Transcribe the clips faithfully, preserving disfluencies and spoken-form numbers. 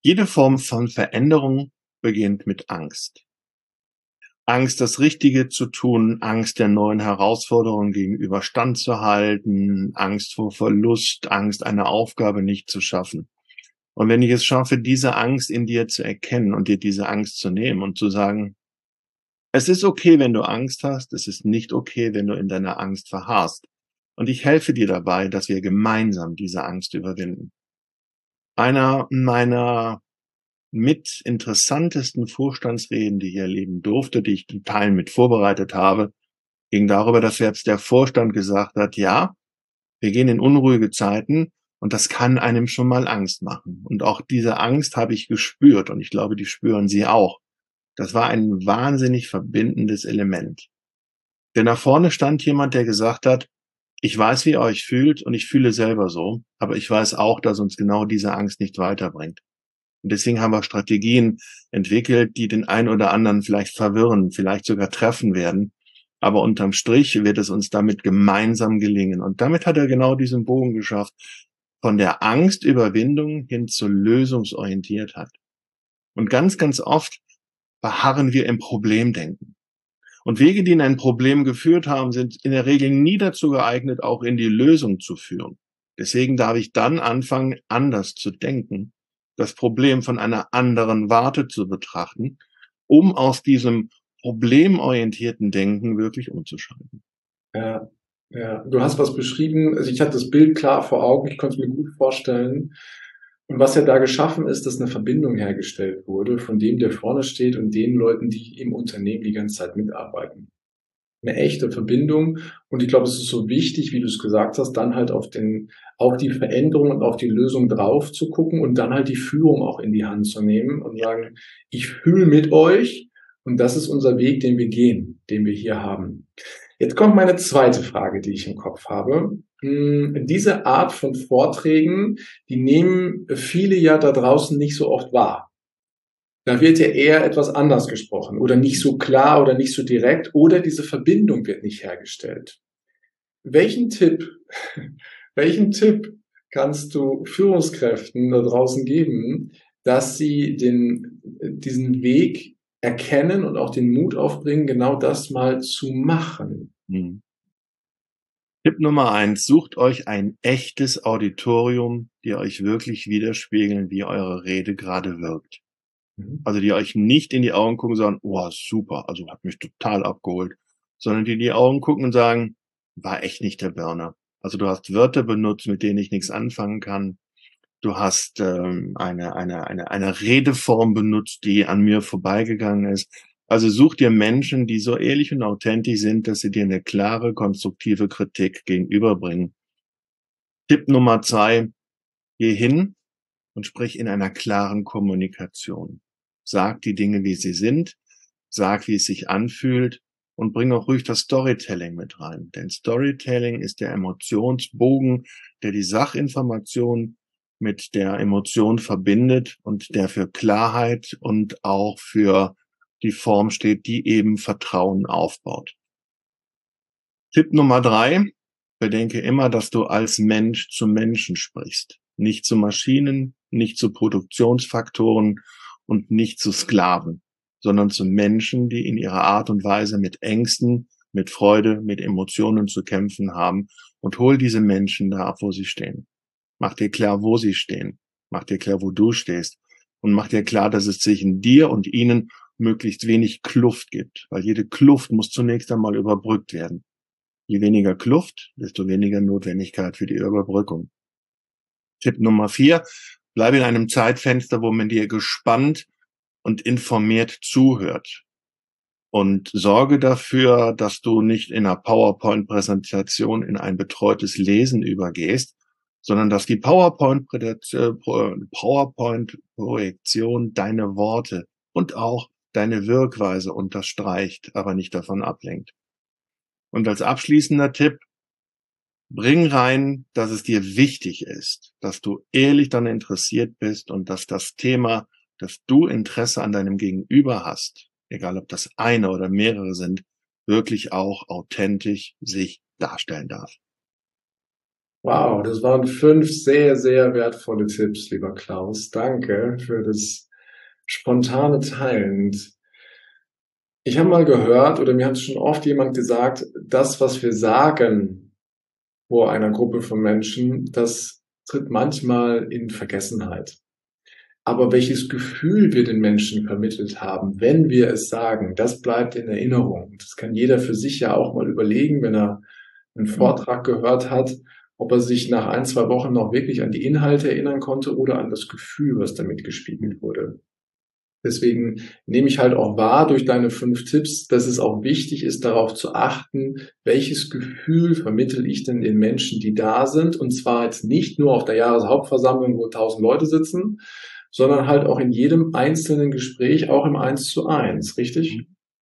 Jede Form von Veränderung beginnt mit Angst. Angst, das Richtige zu tun, Angst, der neuen Herausforderung gegenüber standzuhalten, Angst vor Verlust, Angst, eine Aufgabe nicht zu schaffen. Und wenn ich es schaffe, diese Angst in dir zu erkennen und dir diese Angst zu nehmen und zu sagen, es ist okay, wenn du Angst hast, es ist nicht okay, wenn du in deiner Angst verharrst. Und ich helfe dir dabei, dass wir gemeinsam diese Angst überwinden. Einer meiner mit interessantesten Vorstandsreden, die ich erleben durfte, die ich in Teilen mit vorbereitet habe, ging darüber, dass selbst der Vorstand gesagt hat, ja, wir gehen in unruhige Zeiten und das kann einem schon mal Angst machen. Und auch diese Angst habe ich gespürt und ich glaube, die spüren Sie auch. Das war ein wahnsinnig verbindendes Element. Denn da vorne stand jemand, der gesagt hat, ich weiß, wie ihr euch fühlt und ich fühle selber so, aber ich weiß auch, dass uns genau diese Angst nicht weiterbringt. Und deswegen haben wir Strategien entwickelt, die den einen oder anderen vielleicht verwirren, vielleicht sogar treffen werden. Aber unterm Strich wird es uns damit gemeinsam gelingen. Und damit hat er genau diesen Bogen geschafft, von der Angstüberwindung hin zur Lösungsorientiertheit. Und ganz, ganz oft verharren wir im Problemdenken. Und Wege, die in ein Problem geführt haben, sind in der Regel nie dazu geeignet, auch in die Lösung zu führen. Deswegen darf ich dann anfangen, anders zu denken, das Problem von einer anderen Warte zu betrachten, um aus diesem problemorientierten Denken wirklich umzuschalten. Ja, ja. Du hast was beschrieben, also ich hatte das Bild klar vor Augen, ich konnte es mir gut vorstellen. Und was ja da geschaffen ist, dass eine Verbindung hergestellt wurde von dem, der vorne steht und den Leuten, die im Unternehmen die ganze Zeit mitarbeiten. Eine echte Verbindung. Und ich glaube, es ist so wichtig, wie du es gesagt hast, dann halt auf den, auf die Veränderung und auf die Lösung drauf zu gucken und dann halt die Führung auch in die Hand zu nehmen und sagen, ich fühle mit euch und das ist unser Weg, den wir gehen, den wir hier haben. Jetzt kommt meine zweite Frage, die ich im Kopf habe. Diese Art von Vorträgen, die nehmen viele ja da draußen nicht so oft wahr. Da wird ja eher etwas anders gesprochen oder nicht so klar oder nicht so direkt oder diese Verbindung wird nicht hergestellt. Welchen Tipp, welchen Tipp kannst du Führungskräften da draußen geben, dass sie den, diesen Weg erkennen und auch den Mut aufbringen, genau das mal zu machen? Hm. Tipp Nummer eins, sucht euch ein echtes Auditorium, die euch wirklich widerspiegeln, wie eure Rede gerade wirkt. Mhm. Also die euch nicht in die Augen gucken und sagen, oh, super, also hat mich total abgeholt, sondern die in die Augen gucken und sagen, war echt nicht der Burner. Also du hast Wörter benutzt, mit denen ich nichts anfangen kann. Du hast ähm, eine, eine, eine, eine Redeform benutzt, die an mir vorbeigegangen ist. Also such dir Menschen, die so ehrlich und authentisch sind, dass sie dir eine klare, konstruktive Kritik gegenüberbringen. Tipp Nummer zwei, geh hin und sprich in einer klaren Kommunikation. Sag die Dinge, wie sie sind, sag, wie es sich anfühlt und bring auch ruhig das Storytelling mit rein. Denn Storytelling ist der Emotionsbogen, der die Sachinformation mit der Emotion verbindet und der für Klarheit und auch für die Form steht, die eben Vertrauen aufbaut. Tipp Nummer drei, bedenke immer, dass du als Mensch zu Menschen sprichst. Nicht zu Maschinen, nicht zu Produktionsfaktoren und nicht zu Sklaven, sondern zu Menschen, die in ihrer Art und Weise mit Ängsten, mit Freude, mit Emotionen zu kämpfen haben, und hol diese Menschen da ab, wo sie stehen. Mach dir klar, wo sie stehen. Mach dir klar, wo du stehst. Und mach dir klar, dass es zwischen dir und ihnen möglichst wenig Kluft gibt, weil jede Kluft muss zunächst einmal überbrückt werden. Je weniger Kluft, desto weniger Notwendigkeit für die Überbrückung. Tipp Nummer vier, bleibe in einem Zeitfenster, wo man dir gespannt und informiert zuhört. Und sorge dafür, dass du nicht in einer PowerPoint-Präsentation in ein betreutes Lesen übergehst, sondern dass die PowerPoint-Projektion deine Worte und auch deine Wirkweise unterstreicht, aber nicht davon ablenkt. Und als abschließender Tipp, bring rein, dass es dir wichtig ist, dass du ehrlich daran interessiert bist und dass das Thema, dass du Interesse an deinem Gegenüber hast, egal ob das eine oder mehrere sind, wirklich auch authentisch sich darstellen darf. Wow, das waren fünf sehr, sehr wertvolle Tipps, lieber Klaus. Danke für das spontane Teilen. Ich habe mal gehört, oder mir hat schon oft jemand gesagt, das, was wir sagen vor einer Gruppe von Menschen, das tritt manchmal in Vergessenheit. Aber welches Gefühl wir den Menschen vermittelt haben, wenn wir es sagen, das bleibt in Erinnerung. Das kann jeder für sich ja auch mal überlegen, wenn er einen Vortrag gehört hat, ob er sich nach ein, zwei Wochen noch wirklich an die Inhalte erinnern konnte oder an das Gefühl, was damit gespiegelt wurde. Deswegen nehme ich halt auch wahr durch deine fünf Tipps, dass es auch wichtig ist, darauf zu achten, welches Gefühl vermittle ich denn den Menschen, die da sind. Und zwar jetzt nicht nur auf der Jahreshauptversammlung, wo tausend Leute sitzen, sondern halt auch in jedem einzelnen Gespräch, auch im Eins zu eins, richtig?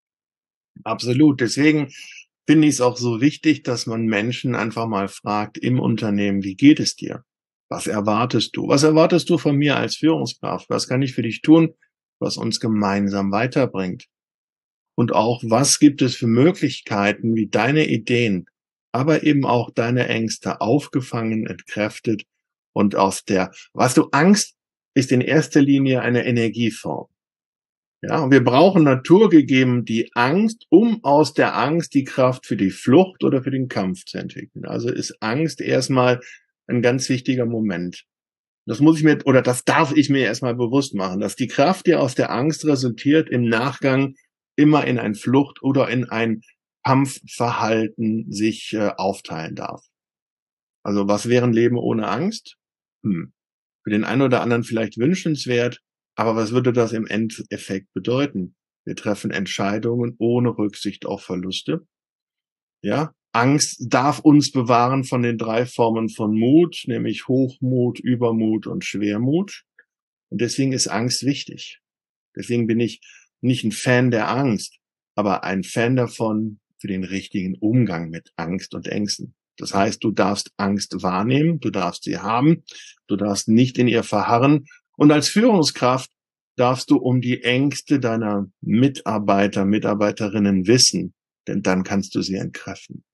Absolut. Deswegen finde ich es auch so wichtig, dass man Menschen einfach mal fragt im Unternehmen, wie geht es dir? Was erwartest du? Was erwartest du von mir als Führungskraft? Was kann ich für dich tun, was uns gemeinsam weiterbringt? Und auch, was gibt es für Möglichkeiten, wie deine Ideen, aber eben auch deine Ängste aufgefangen, entkräftet und aus der, was du Angst ist in erster Linie eine Energieform. Ja, und wir brauchen naturgegeben die Angst, um aus der Angst die Kraft für die Flucht oder für den Kampf zu entwickeln. Also ist Angst erstmal ein ganz wichtiger Moment. Das muss ich mir, oder das darf ich mir erstmal bewusst machen, dass die Kraft, die aus der Angst resultiert, im Nachgang immer in ein Flucht oder in ein Kampfverhalten sich äh, aufteilen darf. Also was wäre ein Leben ohne Angst? Hm. Für den einen oder anderen vielleicht wünschenswert, aber was würde das im Endeffekt bedeuten? Wir treffen Entscheidungen ohne Rücksicht auf Verluste. Ja, Angst darf uns bewahren von den drei Formen von Mut, nämlich Hochmut, Übermut und Schwermut. Und deswegen ist Angst wichtig. Deswegen bin ich nicht ein Fan der Angst, aber ein Fan davon für den richtigen Umgang mit Angst und Ängsten. Das heißt, du darfst Angst wahrnehmen, du darfst sie haben, du darfst nicht in ihr verharren. Und als Führungskraft darfst du um die Ängste deiner Mitarbeiter, Mitarbeiterinnen wissen, denn dann kannst du sie entkräften.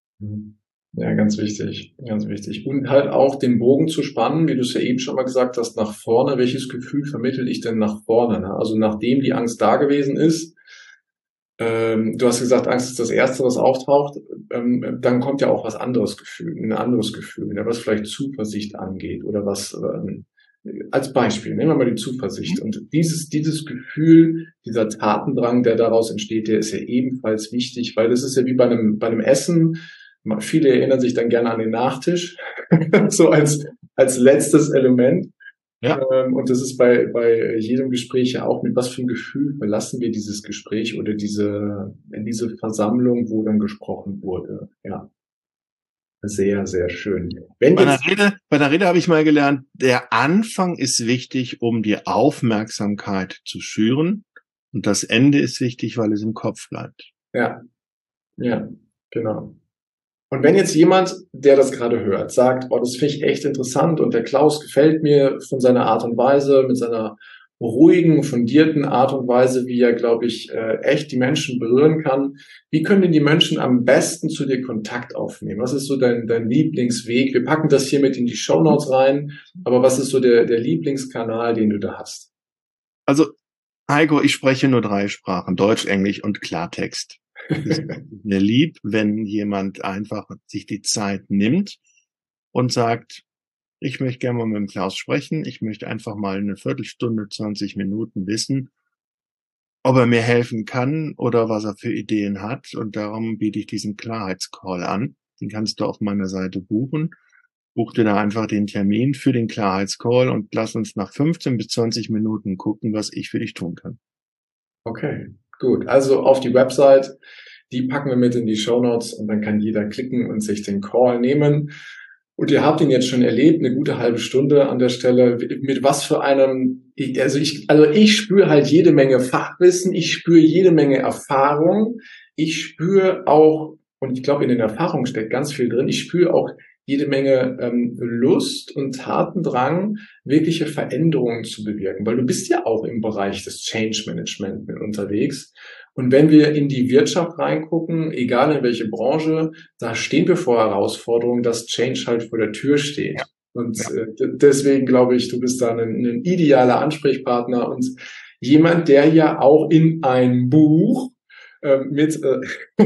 Ja, ganz wichtig, ganz wichtig. Und halt auch den Bogen zu spannen, wie du es ja eben schon mal gesagt hast, nach vorne. Welches Gefühl vermittel ich denn nach vorne? Ne? Also nachdem die Angst da gewesen ist, ähm, du hast gesagt, Angst ist das Erste, was auftaucht, ähm, dann kommt ja auch was anderes Gefühl, ein anderes Gefühl, ne, was vielleicht Zuversicht angeht oder was, ähm, als Beispiel, nehmen wir mal die Zuversicht. Und dieses, dieses Gefühl, dieser Tatendrang, der daraus entsteht, der ist ja ebenfalls wichtig, weil das ist ja wie bei einem, bei einem Essen. Viele erinnern sich dann gerne an den Nachtisch, so als, als letztes Element. Ja. Ähm, und das ist bei, bei jedem Gespräch ja auch, mit was für einem Gefühl verlassen wir dieses Gespräch oder diese, in diese Versammlung, wo dann gesprochen wurde. Ja. Sehr, sehr schön. Wenn Bei einer jetzt, Rede, bei einer Rede habe ich mal gelernt, der Anfang ist wichtig, um die Aufmerksamkeit zu schüren. Und das Ende ist wichtig, weil es im Kopf bleibt. ja, ja, genau. Und wenn jetzt jemand, der das gerade hört, sagt, oh, das finde ich echt interessant und der Klaus gefällt mir von seiner Art und Weise, mit seiner ruhigen, fundierten Art und Weise, wie er, glaube ich, äh, echt die Menschen berühren kann. Wie können denn die Menschen am besten zu dir Kontakt aufnehmen? Was ist so dein, dein Lieblingsweg? Wir packen das hier mit in die Shownotes rein, aber was ist so der, der Lieblingskanal, den du da hast? Also, Heiko, ich spreche nur drei Sprachen, Deutsch, Englisch und Klartext. Es ist mir lieb, wenn jemand einfach sich die Zeit nimmt und sagt, ich möchte gerne mal mit dem Klaus sprechen, ich möchte einfach mal eine Viertelstunde, zwanzig Minuten wissen, ob er mir helfen kann oder was er für Ideen hat. Und darum biete ich diesen Klarheitscall an. Den kannst du auf meiner Seite buchen. Buch dir da einfach den Termin für den Klarheitscall und lass uns nach fünfzehn bis zwanzig Minuten gucken, was ich für dich tun kann. Okay, gut. Also auf die Website, die packen wir mit in die Shownotes und dann kann jeder klicken und sich den Call nehmen. Und ihr habt ihn jetzt schon erlebt, eine gute halbe Stunde an der Stelle. Mit was für einem, also ich, also ich spüre halt jede Menge Fachwissen, ich spüre jede Menge Erfahrung, ich spüre auch, und ich glaube, in den Erfahrungen steckt ganz viel drin, ich spüre auch jede Menge ähm, Lust und Tatendrang, wirkliche Veränderungen zu bewirken, weil du bist ja auch im Bereich des Change Management mit unterwegs. Und wenn wir in die Wirtschaft reingucken, egal in welche Branche, da stehen wir vor Herausforderungen, dass Change halt vor der Tür steht. Ja. Und Ja. äh, deswegen glaube ich, du bist da ein, ein idealer Ansprechpartner und jemand, der ja auch in ein Buch äh, mit, äh,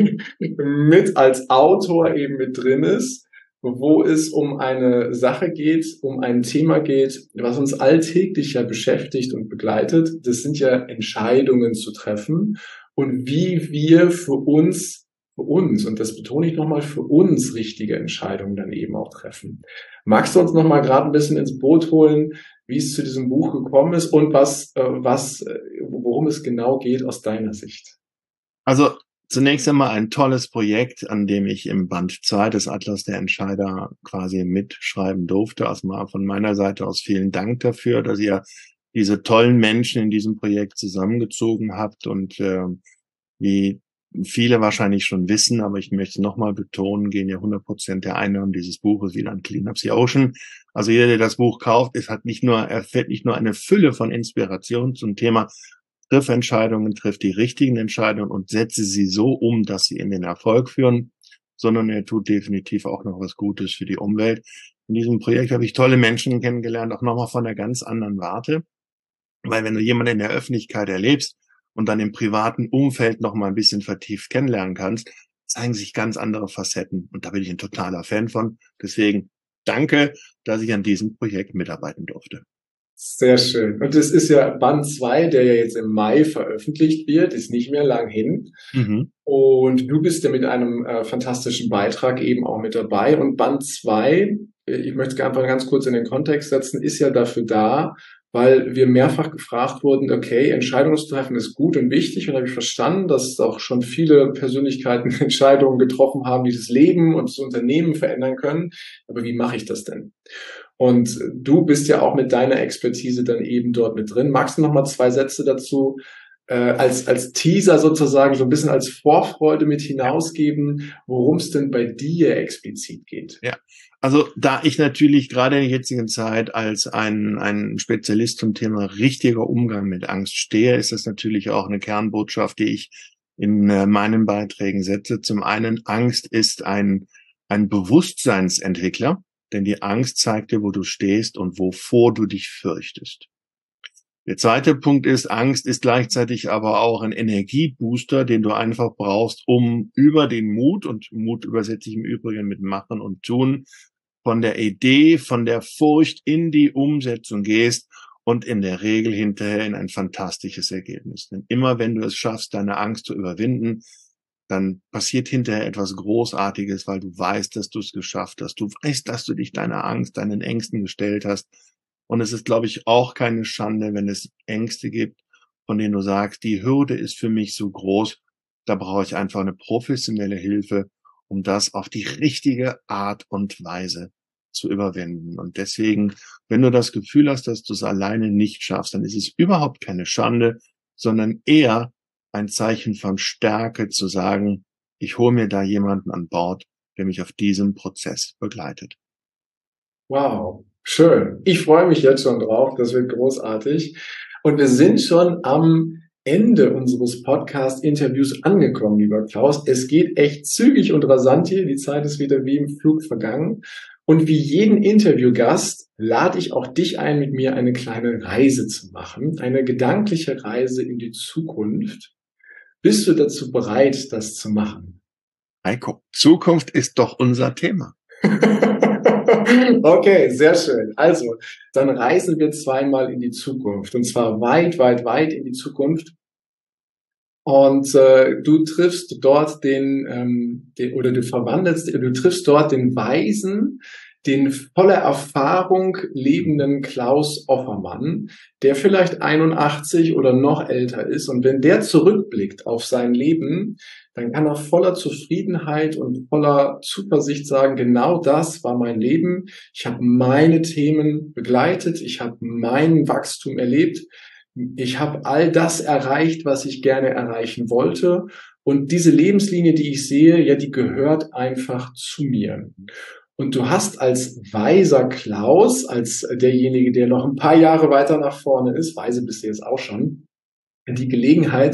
mit als Autor eben mit drin ist, wo es um eine Sache geht, um ein Thema geht, was uns alltäglich ja beschäftigt und begleitet. Das sind ja Entscheidungen zu treffen und wie wir für uns, für uns, und das betone ich nochmal, für uns richtige Entscheidungen dann eben auch treffen. Magst du uns nochmal gerade ein bisschen ins Boot holen, wie es zu diesem Buch gekommen ist und was, was, worum es genau geht aus deiner Sicht? Also zunächst einmal ein tolles Projekt, an dem ich im Band zwei des Atlas der Entscheider quasi mitschreiben durfte. Also mal von meiner Seite aus vielen Dank dafür, dass ihr diese tollen Menschen in diesem Projekt zusammengezogen habt und äh, wie viele wahrscheinlich schon wissen, aber ich möchte nochmal betonen, gehen ja hundert Prozent der Einnahmen dieses Buches wieder an Clean Up the Ocean. Also jeder, der das Buch kauft, es hat nicht nur, erfährt nicht nur eine Fülle von Inspiration zum Thema Triff Entscheidungen, trifft die richtigen Entscheidungen und setze sie so um, dass sie in den Erfolg führen, sondern er tut definitiv auch noch was Gutes für die Umwelt. In diesem Projekt habe ich tolle Menschen kennengelernt, auch nochmal von einer ganz anderen Warte, weil wenn du jemanden in der Öffentlichkeit erlebst und dann im privaten Umfeld noch mal ein bisschen vertieft kennenlernen kannst, zeigen sich ganz andere Facetten. Und da bin ich ein totaler Fan von. Deswegen danke, dass ich an diesem Projekt mitarbeiten durfte. Sehr schön. Und es ist ja Band zwei, der ja jetzt im Mai veröffentlicht wird, ist nicht mehr lang hin. Mhm. Und du bist ja mit einem äh, fantastischen Beitrag eben auch mit dabei. Und Band zwei, ich möchte es einfach ganz kurz in den Kontext setzen, ist ja dafür da, weil wir mehrfach gefragt wurden, okay, Entscheidungen zu treffen ist gut und wichtig. Und da habe ich verstanden, dass auch schon viele Persönlichkeiten Entscheidungen getroffen haben, die das Leben und das Unternehmen verändern können. Aber wie mache ich das denn? Und du bist ja auch mit deiner Expertise dann eben dort mit drin. Magst du noch mal zwei Sätze dazu äh, als als Teaser sozusagen, so ein bisschen als Vorfreude mit hinausgeben, worum es denn bei dir explizit geht? Ja, also da ich natürlich gerade in der jetzigen Zeit als ein ein Spezialist zum Thema richtiger Umgang mit Angst stehe, ist das natürlich auch eine Kernbotschaft, die ich in äh, meinen Beiträgen setze. Zum einen, Angst ist ein ein Bewusstseinsentwickler. Denn die Angst zeigt dir, wo du stehst und wovor du dich fürchtest. Der zweite Punkt ist, Angst ist gleichzeitig aber auch ein Energiebooster, den du einfach brauchst, um über den Mut, und Mut übersetze ich im Übrigen mit Machen und Tun, von der Idee, von der Furcht in die Umsetzung gehst und in der Regel hinterher in ein fantastisches Ergebnis. Denn immer wenn du es schaffst, deine Angst zu überwinden, dann passiert hinterher etwas Großartiges, weil du weißt, dass du es geschafft hast. Du weißt, dass du dich deiner Angst, deinen Ängsten gestellt hast. Und es ist, glaube ich, auch keine Schande, wenn es Ängste gibt, von denen du sagst, die Hürde ist für mich so groß, da brauche ich einfach eine professionelle Hilfe, um das auf die richtige Art und Weise zu überwinden. Und deswegen, wenn du das Gefühl hast, dass du es alleine nicht schaffst, dann ist es überhaupt keine Schande, sondern eher ein Zeichen von Stärke zu sagen, ich hole mir da jemanden an Bord, der mich auf diesem Prozess begleitet. Wow, schön. Ich freue mich jetzt schon drauf, das wird großartig. Und wir sind schon am Ende unseres Podcast-Interviews angekommen, lieber Klaus. Es geht echt zügig und rasant hier. Die Zeit ist wieder wie im Flug vergangen. Und wie jeden Interviewgast lade ich auch dich ein, mit mir eine kleine Reise zu machen. Eine gedankliche Reise in die Zukunft. Bist du dazu bereit, das zu machen? Heiko, Zukunft ist doch unser Thema. Okay, sehr schön. Also, dann reisen wir zweimal in die Zukunft. Und zwar weit, weit, weit in die Zukunft. Und äh, du triffst dort den, ähm, den, oder du verwandelst, du triffst dort den Weisen, den voller Erfahrung lebenden Klaus Offermann, der vielleicht einundachtzig oder noch älter ist. Und wenn der zurückblickt auf sein Leben, dann kann er voller Zufriedenheit und voller Zuversicht sagen, genau das war mein Leben. Ich habe meine Themen begleitet, ich habe mein Wachstum erlebt, ich habe all das erreicht, was ich gerne erreichen wollte. Und diese Lebenslinie, die ich sehe, ja, die gehört einfach zu mir. Und du hast als weiser Klaus, als derjenige, der noch ein paar Jahre weiter nach vorne ist, weise bist du jetzt auch schon, die Gelegenheit,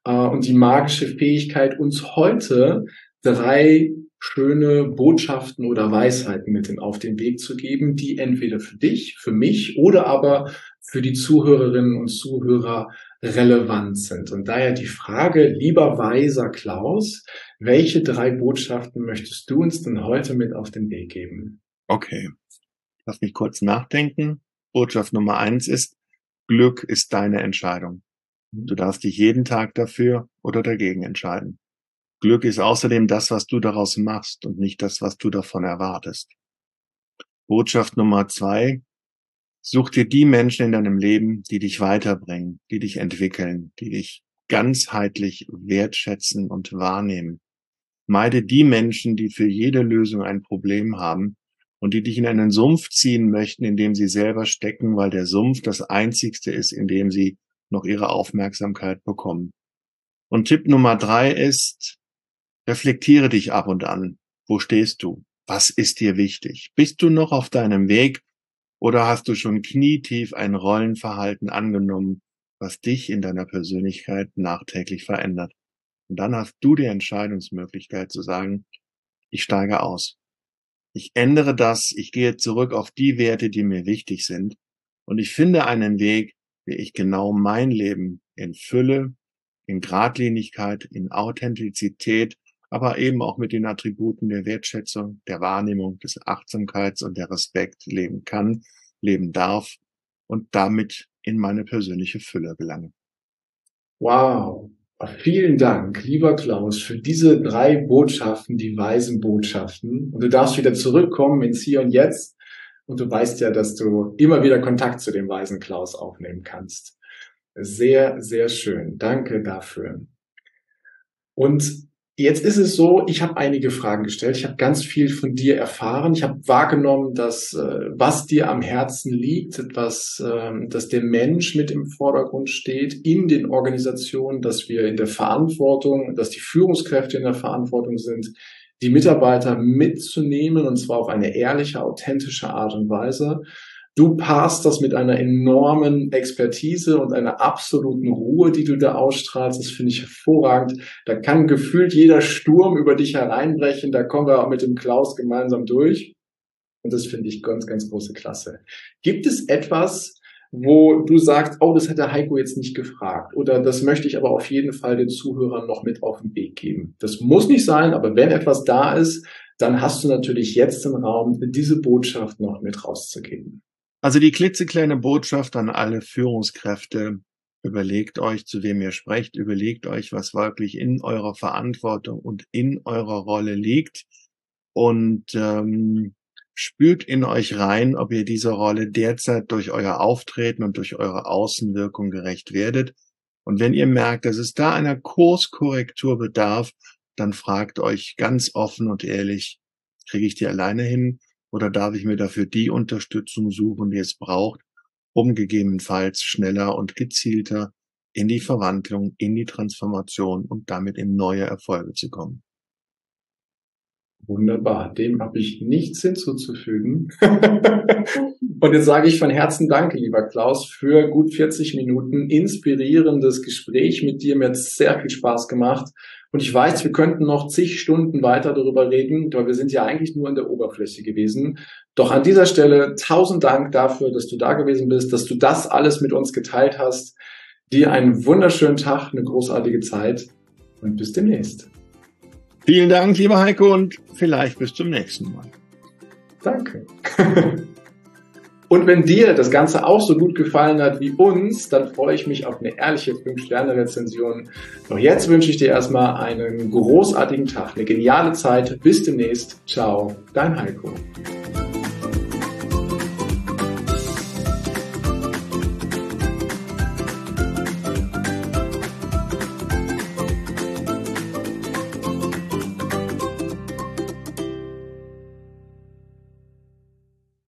äh, und die magische Fähigkeit, uns heute drei schöne Botschaften oder Weisheiten mit auf den Weg zu geben, die entweder für dich, für mich oder aber für die Zuhörerinnen und Zuhörer relevant sind. Und daher die Frage, lieber weiser Klaus, welche drei Botschaften möchtest du uns denn heute mit auf den Weg geben? Okay, lass mich kurz nachdenken. Botschaft Nummer eins ist, Glück ist deine Entscheidung. Du darfst dich jeden Tag dafür oder dagegen entscheiden. Glück ist außerdem das, was du daraus machst und nicht das, was du davon erwartest. Botschaft Nummer zwei, such dir die Menschen in deinem Leben, die dich weiterbringen, die dich entwickeln, die dich ganzheitlich wertschätzen und wahrnehmen. Meide die Menschen, die für jede Lösung ein Problem haben und die dich in einen Sumpf ziehen möchten, in dem sie selber stecken, weil der Sumpf das einzigste ist, in dem sie noch ihre Aufmerksamkeit bekommen. Und Tipp Nummer drei ist, reflektiere dich ab und an. Wo stehst du? Was ist dir wichtig? Bist du noch auf deinem Weg oder hast du schon knietief ein Rollenverhalten angenommen, was dich in deiner Persönlichkeit nachträglich verändert? Und dann hast du die Entscheidungsmöglichkeit zu sagen, ich steige aus. Ich ändere das, ich gehe zurück auf die Werte, die mir wichtig sind und ich finde einen Weg, wie ich genau mein Leben in Fülle, in Geradlinigkeit, in Authentizität, aber eben auch mit den Attributen der Wertschätzung, der Wahrnehmung, des Achtsamkeits und der Respekt leben kann, leben darf und damit in meine persönliche Fülle gelange. Wow, vielen Dank, lieber Klaus, für diese drei Botschaften, die weisen Botschaften. Und du darfst wieder zurückkommen ins Hier und Jetzt. Und du weißt ja, dass du immer wieder Kontakt zu dem weisen Klaus aufnehmen kannst. Sehr, sehr schön. Danke dafür. Und jetzt ist es so, ich habe einige Fragen gestellt. Ich habe ganz viel von dir erfahren. Ich habe wahrgenommen, dass äh, was dir am Herzen liegt, etwas, äh, dass der Mensch mit im Vordergrund steht in den Organisationen, dass wir in der Verantwortung, dass die Führungskräfte in der Verantwortung sind, die Mitarbeiter mitzunehmen, und zwar auf eine ehrliche, authentische Art und Weise. Du paarst das mit einer enormen Expertise und einer absoluten Ruhe, die du da ausstrahlst. Das finde ich hervorragend. Da kann gefühlt jeder Sturm über dich hereinbrechen. Da kommen wir auch mit dem Klaus gemeinsam durch. Und das finde ich ganz, ganz große Klasse. Gibt es etwas, wo du sagst, oh, das hat der Heiko jetzt nicht gefragt, oder das möchte ich aber auf jeden Fall den Zuhörern noch mit auf den Weg geben? Das muss nicht sein, aber wenn etwas da ist, dann hast du natürlich jetzt den Raum, diese Botschaft noch mit rauszugeben. Also die klitzekleine Botschaft an alle Führungskräfte, überlegt euch, zu wem ihr sprecht, überlegt euch, was wirklich in eurer Verantwortung und in eurer Rolle liegt und ähm, spürt in euch rein, ob ihr dieser Rolle derzeit durch euer Auftreten und durch eure Außenwirkung gerecht werdet. Und wenn ihr merkt, dass es da einer Kurskorrektur bedarf, dann fragt euch ganz offen und ehrlich, kriege ich die alleine hin? Oder darf ich mir dafür die Unterstützung suchen, die es braucht, um gegebenenfalls schneller und gezielter in die Verwandlung, in die Transformation und damit in neue Erfolge zu kommen? Wunderbar, dem habe ich nichts hinzuzufügen. Und jetzt sage ich von Herzen Danke, lieber Klaus, für gut vierzig Minuten inspirierendes Gespräch mit dir. Mir hat es sehr viel Spaß gemacht. Und ich weiß, wir könnten noch zig Stunden weiter darüber reden, weil wir sind ja eigentlich nur an der Oberfläche gewesen. Doch an dieser Stelle tausend Dank dafür, dass du da gewesen bist, dass du das alles mit uns geteilt hast. Dir einen wunderschönen Tag, eine großartige Zeit und bis demnächst. Vielen Dank, lieber Heiko, und vielleicht bis zum nächsten Mal. Danke. Und wenn dir das Ganze auch so gut gefallen hat wie uns, dann freue ich mich auf eine ehrliche fünf Sterne Rezension. Doch jetzt wünsche ich dir erstmal einen großartigen Tag, eine geniale Zeit. Bis demnächst. Ciao, dein Heiko.